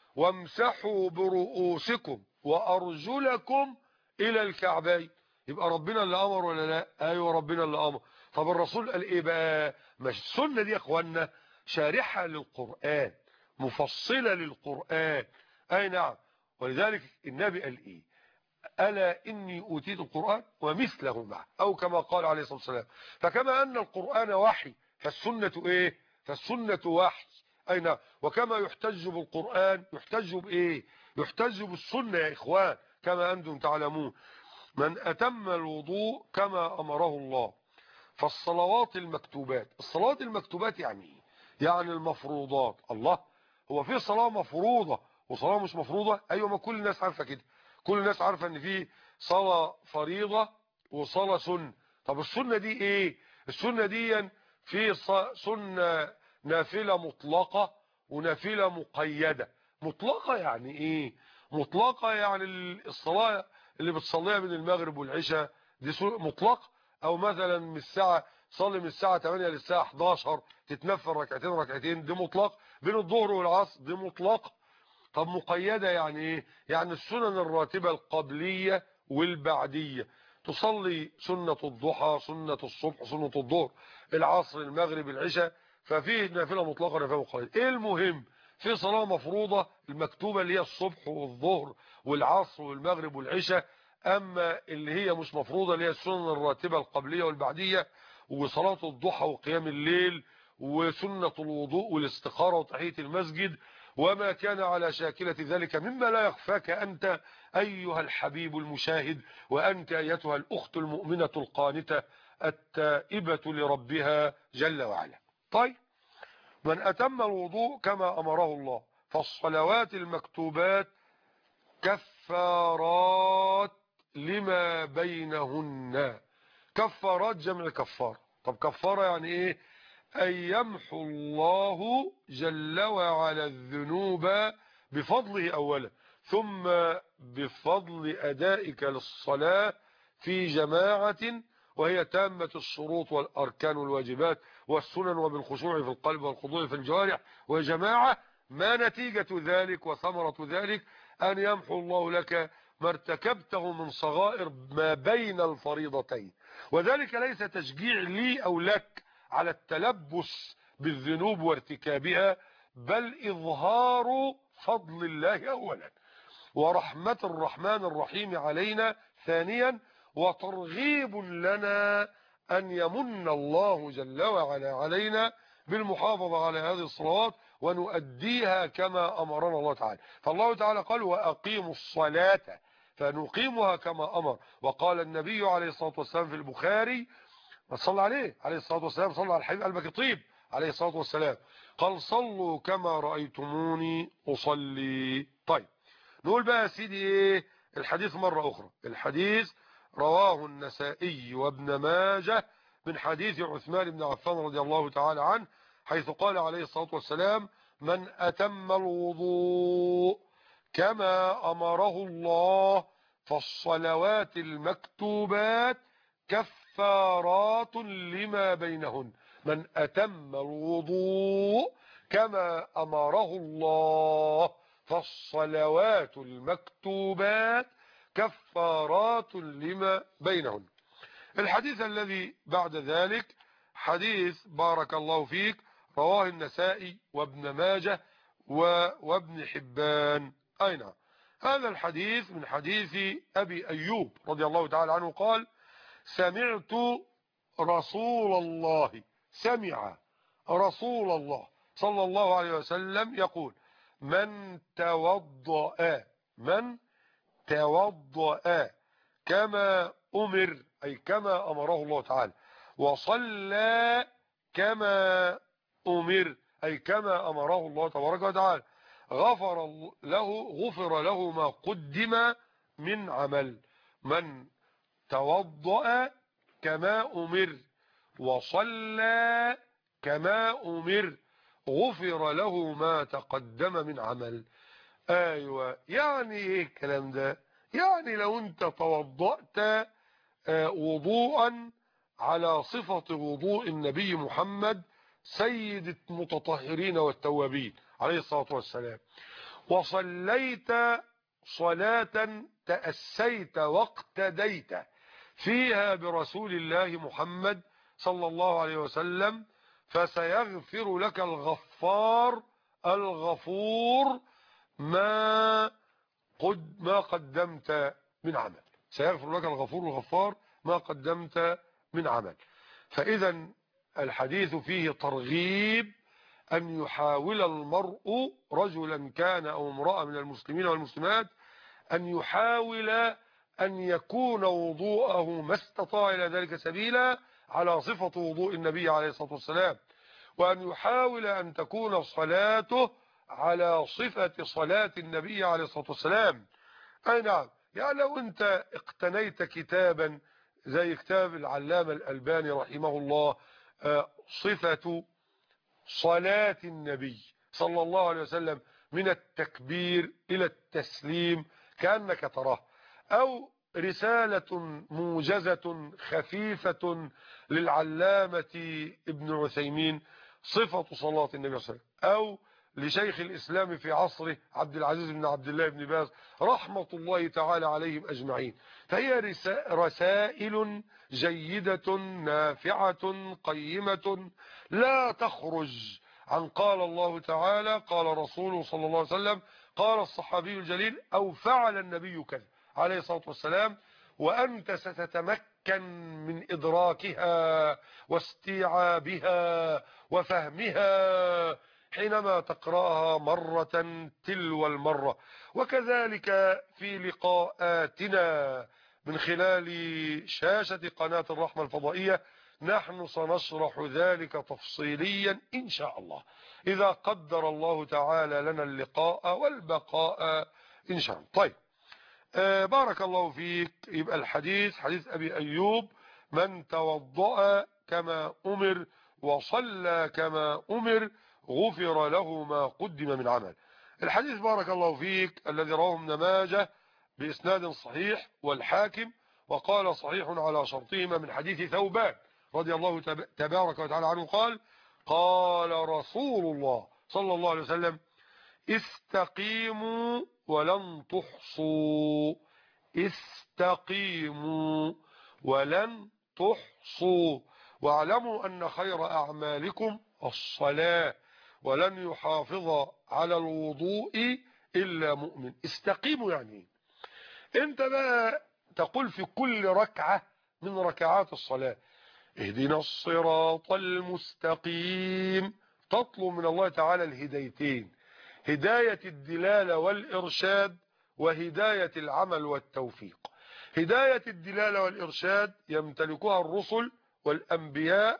وامسحوا برؤوسكم وأرجلكم إلى الكعبين. يبقى ربنا اللي أمر ولا لا؟ أيوة ربنا اللي أمر. طب الرسول قال إيه بقى؟ مش السنة دي يا أخوانا شارحة للقرآن مفصلة للقرآن. أي نعم. ولذلك النبي قال إيه؟ ألا إني أوتيت القرآن ومثله معه، أو كما قال عليه الصلاة والسلام. فكما أن القرآن وحي فالسنة إيه؟ فالسنة وحي. أي نعم. وكما يحتج بالقرآن يحتج بإيه؟ يحتج بالسنة يا إخوان كما أنتم تعلمون. من أتم الوضوء كما أمره الله. فالصلوات المكتوبات، الصلوات المكتوبات يعني إيه؟ يعني المفروضات. الله، هو في صلاة مفروضة وصلاة مش مفروضة؟ أيوة، ما كل الناس عارفة كده. كل الناس عارفة ان في صلاة فريضة وصلاة سنة. طب السنة دي ايه؟ السنة دي في سنة نافلة مطلقة ونافلة مقيدة. مطلقة يعني ايه؟ مطلقة يعني الصلاة اللي بتصليها من المغرب والعشاء دي مطلقة، او مثلا من الساعة صلي من الساعة 8 للساعة 11 تتنفل ركعتين دي مطلق. بين الظهر والعصر دي مطلق. طب مقيدة يعني ايه؟ يعني السنن الراتبة القبلية والبعدية، تصلي سنة الضحى سنة الصبح سنة الظهر العصر المغرب العشاء، ففيه نافلة مطلقة نافلة مقيدة. ايه المهم؟ في صلاة مفروضة المكتوبة اللي هي الصبح والظهر والعصر والمغرب والعشاء. اما اللي هي مش مفروضة اللي هي السنن الراتبة القبلية والبعدية وصلاة الضحى وقيام الليل وسنة الوضوء والاستخارة وتحية المسجد وما كان على شاكلة ذلك مما لا يخفاك أنت أيها الحبيب المشاهد، وأنت أيتها الأخت المؤمنة القانتة التائبة لربها جل وعلا. طيب، من أتم الوضوء كما أمره الله فالصلوات المكتوبات كفارات لما بينهن. كفارات جمع كفار. طب كفارة يعني إيه؟ أن يمحو الله جل وعلا الذنوب بفضله أولا، ثم بفضل أدائك للصلاة في جماعة وهي تامة الشروط والأركان والواجبات والسنن وبالخشوع في القلب والخضوع في الجوارح وجماعة، ما نتيجة ذلك وثمرة ذلك؟ أن يمحو الله لك ما ارتكبته من صغائر ما بين الفريضتين. وذلك ليس تشجيع لي أو لك على التلبس بالذنوب وارتكابها، بل إظهار فضل الله أولا، ورحمة الرحمن الرحيم علينا ثانيا، وترغيب لنا أن يمن الله جل وعلا علينا بالمحافظة على هذه الصلوات ونؤديها كما أمرنا الله تعالى. فالله تعالى قال وأقيموا الصلاة، فنقيمها كما أمر. وقال النبي عليه الصلاة والسلام في البخاري، صلى عليه الصلاة والسلام، صلى على الحبيب قلبك طيب عليه الصلاة والسلام، قال صلوا كما رأيتموني أصلي. طيب نقول بقى يا سيدي ايه الحديث مرة أخرى. الحديث رواه النسائي وابن ماجه من حديث عثمان بن عفان رضي الله تعالى عنه، حيث قال عليه الصلاة والسلام من أتم الوضوء كما أمره الله فالصلوات المكتوبات كفارات لما بينهن. من أتم الوضوء كما أمره الله فالصلوات المكتوبات كفارات لما بينهن. الحديث الذي بعد ذلك حديث بارك الله فيك رواه النسائي وابن ماجه وابن حبان. أي نعم، هذا الحديث من حديث أبي أيوب رضي الله تعالى عنه قال سمعت رسول الله سمع رسول الله صلى الله عليه وسلم يقول من توضأ كما أمر، أي كما أمره الله تعالى، وصلى كما أمر، أي كما أمره الله تبارك وتعالى، غفر له ما قدم من عمل. من توضأ كما أمر وصلى كما أمر غفر له ما تقدم من عمل. ايوه، يعني ايه الكلام ده؟ يعني لو انت توضأت وضوءا على صفة وضوء النبي محمد سيد المتطهرين والتوابين عليه الصلاة والسلام، وصليت صلاة تأسيت واقتديت فيها برسول الله محمد صلى الله عليه وسلم، فسيغفر لك الغفور ما قدمت من عمل. سيغفر لك الغفور الغفار ما قدمت من عمل. فإذا الحديث فيه ترغيب أن يحاول المرء رجلا كان أو امرأة من المسلمين والمسلمات أن يحاول أن يكون وضوءه ما استطاع إلى ذلك سبيلا على صفة وضوء النبي عليه الصلاة والسلام، وأن يحاول أن تكون صلاته على صفة صلاة النبي عليه الصلاة والسلام. أي نعم، يعني لو أنت اقتنيت كتابا زي كتاب العلامة الألباني رحمه الله صفة صلاة النبي صلى الله عليه وسلم من التكبير إلى التسليم كأنك تراه، أو رسالة موجزة خفيفة للعلامة ابن عثيمين صفة صلاة النبي صلى الله عليه وسلم، أو لشيخ الإسلام في عصره عبد العزيز بن عبد الله بن باز رحمة الله تعالى عليهم أجمعين. فهي رسائل جيدة نافعة قيمة لا تخرج عن قال الله تعالى قال رسوله صلى الله عليه وسلم قال الصحابي الجليل أو فعل النبي كذا عليه الصلاة والسلام، وأنت ستتمكن من إدراكها واستيعابها وفهمها حينما تقرأها مرة تلو المرة. وكذلك في لقاءاتنا من خلال شاشة قناة الرحمة الفضائية نحن سنشرح ذلك تفصيليا إن شاء الله إذا قدر الله تعالى لنا اللقاء والبقاء إن شاء الله. طيب بارك الله فيك. يبقى الحديث حديث أبي أيوب من توضأ كما أمر وصلى كما أمر غفر له ما قدم من عمل. الحديث بارك الله فيك الذي رواه ابن ماجه بإسناد صحيح والحاكم، وقال صحيح على شرطهما، من حديث ثوبان رضي الله تبارك وتعالى عنه قال: قال رسول الله صلى الله عليه وسلم: استقيموا ولن تحصوا. استقيموا ولن تحصوا، واعلموا أن خير أعمالكم الصلاة، ولن يحافظ على الوضوء إلا مؤمن. استقيموا يعني انت بقى تقول في كل ركعة من ركعات الصلاة: اهدنا الصراط المستقيم. تطلب من الله تعالى الهدايتين: هداية الدلالة والإرشاد، وهداية العمل والتوفيق. هداية الدلالة والإرشاد يمتلكها الرسل والأنبياء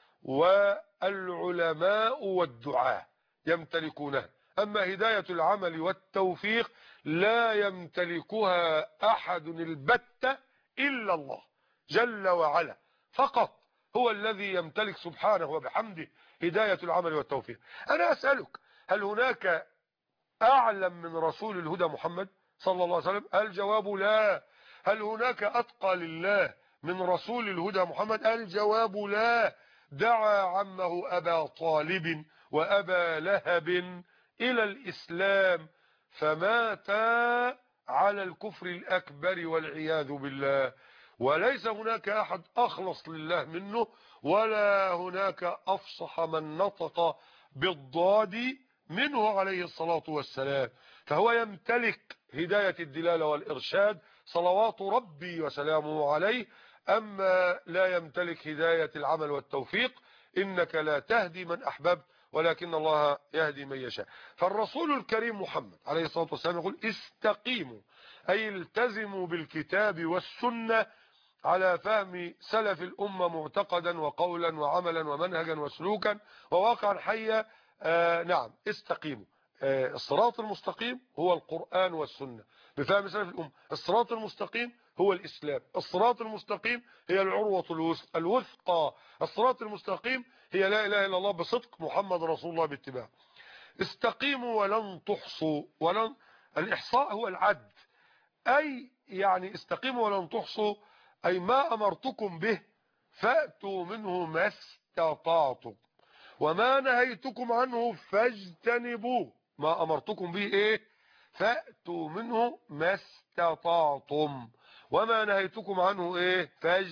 والعلماء والدعاة، يمتلكونها. أما هداية العمل والتوفيق لا يمتلكها أحد البتة إلا الله جل وعلا، فقط هو الذي يمتلك سبحانه وبحمده هداية العمل والتوفيق. أنا أسألك: هل هناك أعلم من رسول الهدى محمد صلى الله عليه وسلم؟ الجواب لا. هل هناك أتقى لله من رسول الهدى محمد؟ الجواب لا. دعا عمه أبا طالب وأبا لهب إلى الإسلام فمات على الكفر الأكبر والعياذ بالله، وليس هناك أحد أخلص لله منه، ولا هناك أفصح من نطق بالضاد منه عليه الصلاة والسلام. فهو يمتلك هداية الدلالة والإرشاد صلوات ربي وسلامه عليه، أما لا يمتلك هداية العمل والتوفيق. إنك لا تهدي من أحببت ولكن الله يهدي من يشاء. فالرسول الكريم محمد عليه الصلاة والسلام يقول: استقيموا، أي التزموا بالكتاب والسنة على فهم سلف الأمة معتقدا وقولا وعملا ومنهجا وسلوكا وواقعا حيا. نعم، استقيموا. الصراط المستقيم هو القرآن والسنة بفهم سلف الأمة. الصراط المستقيم هو الإسلام. الصراط المستقيم هي العروة الوثقى. الصراط المستقيم هي لا إله إلا الله بصدق، محمد رسول الله باتباع. استقيموا ولن تحصوا. ولن، الإحصاء هو العد، أي يعني استقيموا ولن تحصوا، أي ما أمرتكم به فأتوا منه ما استطعتم، وما نهيتكم عنه فاجتنبوه. ما أمرتكم به إيه؟ فأتوا منه ما استطعتم، وما نهيتكم عنه إيه؟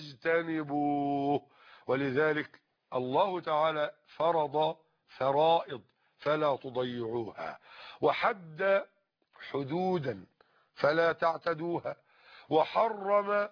فاجتنبوه. ولذلك الله تعالى فرض فرائض فلا تضيعوها، وحد حدودا فلا تعتدوها، وحرم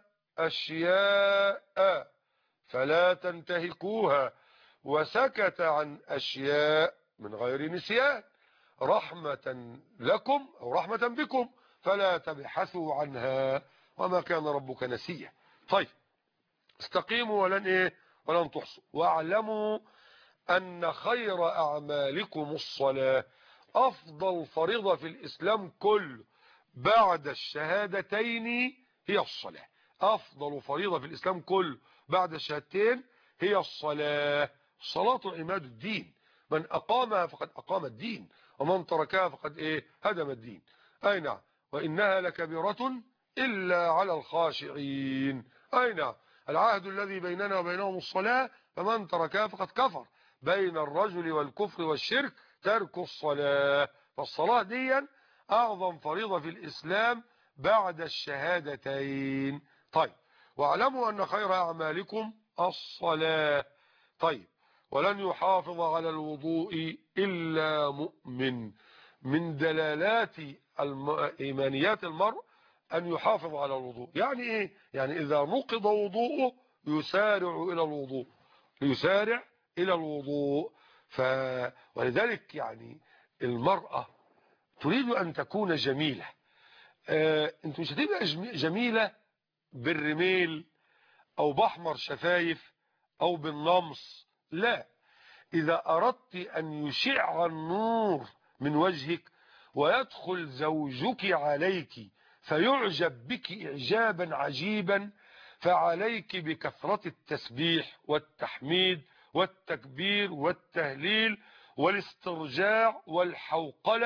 أشياء فلا تنتهكوها، وسكت عن أشياء من غير نسيان، رحمة لكم أو رحمة بكم فلا تبحثوا عنها، وما كان ربك نسيا. طيب، استقيموا ولن إيه؟ ولن تحصوا. واعلموا أن خير أعمالكم الصلاة. أفضل فريضة في الإسلام كله بعد الشهادتين هي الصلاة. أفضل فريضة في الإسلام كله بعد الشهادتين هي الصلاة. الصلاة عماد الدين، من أقامها فقد أقام الدين، ومن تركها فقد إيه؟ هدم الدين. أي نعم. وإنها لكبيرة إلا على الخاشعين. أي نعم. العهد الذي بيننا وبينهم الصلاة، فمن تركها فقد كفر. بين الرجل والكفر والشرك ترك الصلاة. فالصلاة دي أعظم فريضة في الإسلام بعد الشهادتين. طيب، واعلموا أن خير أعمالكم الصلاة. طيب، ولن يحافظ على الوضوء إلا مؤمن. من دلالات إيمانيات المرء أن يحافظ على الوضوء. يعني إيه؟ يعني إذا نقض وضوءه يسارع إلى الوضوء، يسارع إلى الوضوء. ولذلك يعني المرأة تريد أن تكون جميلة. انت مش هتبقى جميلة بالرميل أو بأحمر شفايف أو بالنمص، لا. إذا أردت أن يشع النور من وجهك ويدخل زوجك عليك فيعجب بك إعجابا عجيبا، فعليك بكثرة التسبيح والتحميد والتكبير والتهليل والاسترجاع والحوقلة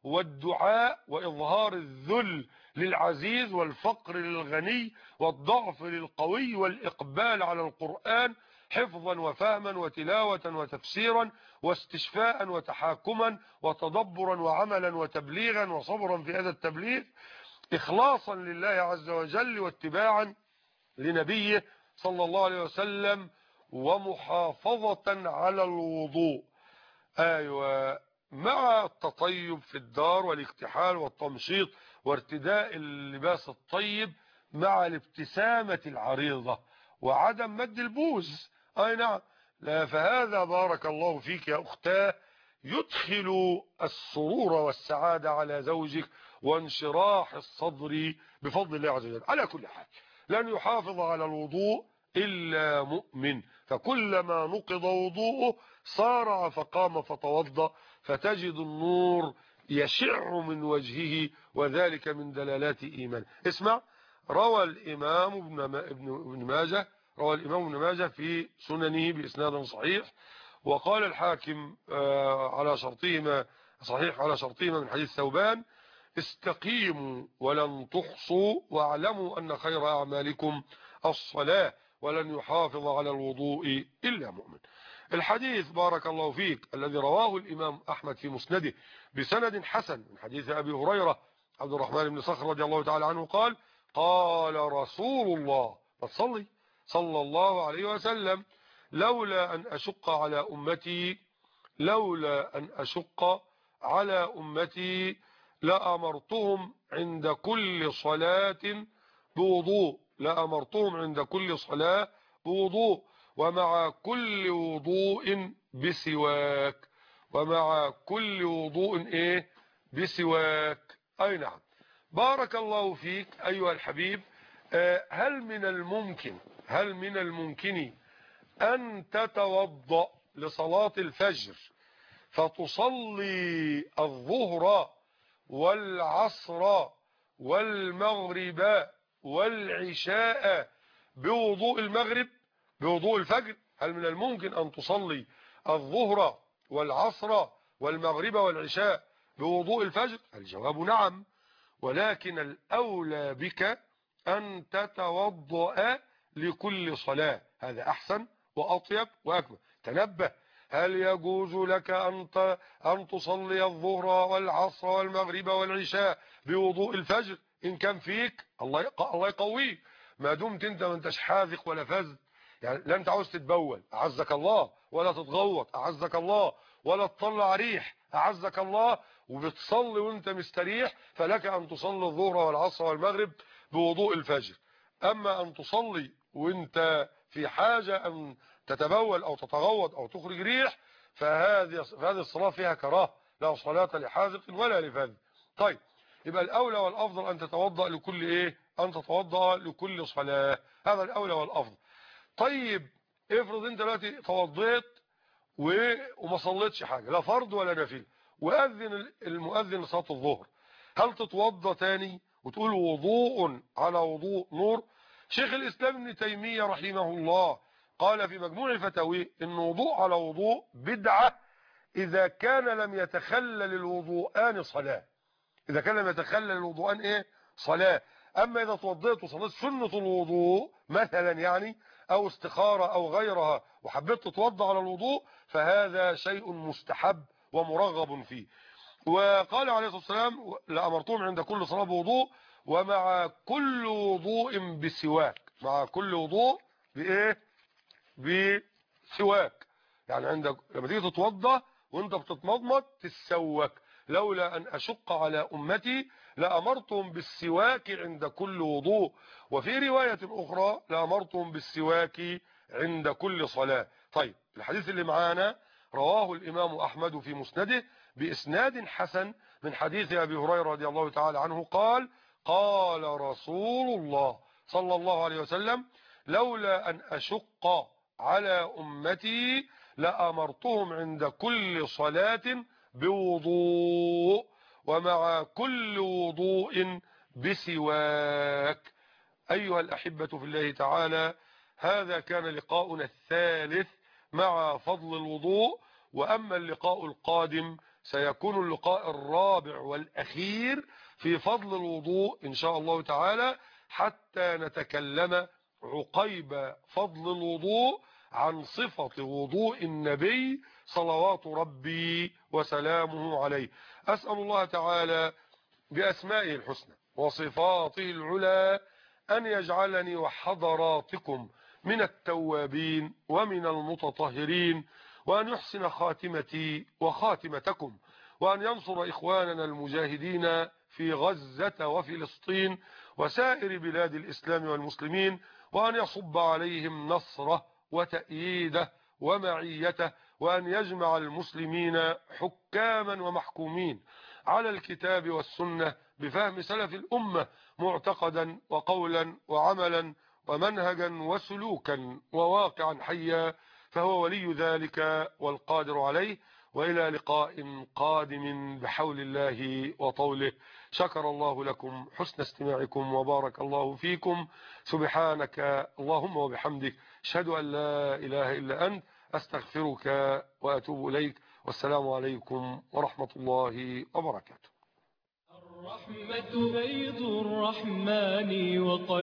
والدعاء وإظهار الذل للعزيز والفقر للغني والضعف للقوي والإقبال على القرآن حفظا وفهما وتلاوة وتفسيرا واستشفاء وتحاكما وتدبرا وعملا وتبليغا وصبرا في هذا التبليغ إخلاصا لله عز وجل واتباعا لنبيه صلى الله عليه وسلم ومحافظة على الوضوء. أيوة، مع التطيب في الدار والاكتحال والتمشيط وارتداء اللباس الطيب مع الابتسامة العريضة وعدم مد البوز. أي نعم، لا فهذا بارك الله فيك يا أختاه يدخل السرور والسعادة على زوجك وانشراح الصدر بفضل الله عز وجل. على كل حال لن يحافظ على الوضوء إلا مؤمن، فكلما نقض وضوءه صارع فقام فتوضأ فتجد النور يشع من وجهه، وذلك من دلالات إيمان. اسمع، روى الإمام ابن ماجه في سننه بإسناد صحيح، وقال الحاكم على شرطهما صحيح على شرطهما من حديث ثوبان: استقيموا ولن تحصوا واعلموا أن خير أعمالكم الصلاة ولن يحافظ على الوضوء إلا مؤمن. الحديث بارك الله فيك الذي رواه الإمام أحمد في مسنده بسند حسن من حديث أبي هريرة عبد الرحمن بن صخر رضي الله تعالى عنه قال: قال رسول الله صلى الله عليه وسلم: لولا أن أشق على أمتي لأمرتهم عند كل صلاة بوضوء ومع كل وضوء بسواك. أي نعم، بارك الله فيك أيها الحبيب. هل من الممكن أن تتوضأ لصلاة الفجر فتصلي الظهر والعصر والمغرب والعشاء بوضوء الفجر؟ هل من الممكن أن تصلي الظهر والعصر والمغرب والعشاء بوضوء الفجر؟ الجواب نعم، ولكن الأولى بك أن تتوضأ لكل صلاة، هذا أحسن وأطيب وأكمل. تنبه، هل يجوز لك أن تصلي الظهر والعصر والمغرب والعشاء بوضوء الفجر إن كان فيك الله يقويك، ما دمت انت ما انتش حاذق ولا فذ، يعني لا انت عاوز تتبول أعزك الله، ولا تتغوط أعزك الله، ولا تطلع ريح أعزك الله، وبتصلي وانت مستريح، فلك أن تصلي الظهر والعصر والمغرب بوضوء الفجر. أما أن تصلي وانت في حاجة أن تتبول أو تتغوط أو تخرج ريح فهذه الصلاة فيها كراهة، لا صلاة لحاذق ولا لفذ. طيب، يبقى الأولى والأفضل أن تتوضأ لكل صلاة، هذا الأولى والأفضل. طيب، افرض انت دلوقتي توضيت وما صليتش حاجة، لا فرض ولا نافله، وأذن المؤذن لصلاة الظهر، هل تتوضأ تاني وتقول وضوء على وضوء نور؟ شيخ الإسلام ابن تيمية رحمه الله قال في مجموع الفتاوي إن وضوء على وضوء بدعة إذا كان لم يتخلل الوضوءان صلاة. أما إذا توضيت وصليت سنة الوضوء مثلا يعني أو استخارة أو غيرها وحبيت تتوضأ على الوضوء فهذا شيء مستحب ومرغب فيه. وقال عليه الصلاة والسلام: لأمرتهم عند كل صلاة بوضوء ومع كل وضوء بسواك. مع كل وضوء بسواك، يعني عندك لما تيجي تتوضا وانت بتتمضمض تسوك. لولا أن أشق على أمتي لأمرتهم بالسواك عند كل وضوء، وفي رواية أخرى لأمرتهم بالسواك عند كل صلاة. طيب، الحديث اللي معانا رواه الإمام أحمد في مسنده بإسناد حسن من حديث أبي هريرة رضي الله تعالى عنه قال: قال رسول الله صلى الله عليه وسلم: لولا أن أشق على أمتي لأمرتهم عند كل صلاة بوضوء ومع كل وضوء بسواك. أيها الأحبة في الله تعالى، هذا كان لقاؤنا الثالث مع فضل الوضوء، وأما اللقاء القادم سيكون اللقاء الرابع والأخير في فضل الوضوء إن شاء الله تعالى، حتى نتكلم عقيب فضل الوضوء عن صفة وضوء النبي صلوات ربي وسلامه عليه. أسأل الله تعالى بأسمائه الحسنى وصفاته العلى أن يجعلني وحضراتكم من التوابين ومن المتطهرين، وأن يحسن خاتمتي وخاتمتكم، وأن ينصر إخواننا المجاهدين في غزة وفلسطين وسائر بلاد الإسلام والمسلمين، وأن يصب عليهم نصره وتأييده ومعيته، وأن يجمع المسلمين حكاما ومحكومين على الكتاب والسنة بفهم سلف الأمة معتقدا وقولا وعملا ومنهجا وسلوكا وواقعا حيا، فهو ولي ذلك والقادر عليه. وإلى لقاء قادم بحول الله وطوله. شكر الله لكم حسن استماعكم وبارك الله فيكم. سبحانك اللهم وبحمدك، أشهد أن لا إله إلا أنت، أستغفرك وأتوب إليك. والسلام عليكم ورحمة الله وبركاته. الرحمة بيض الرحمن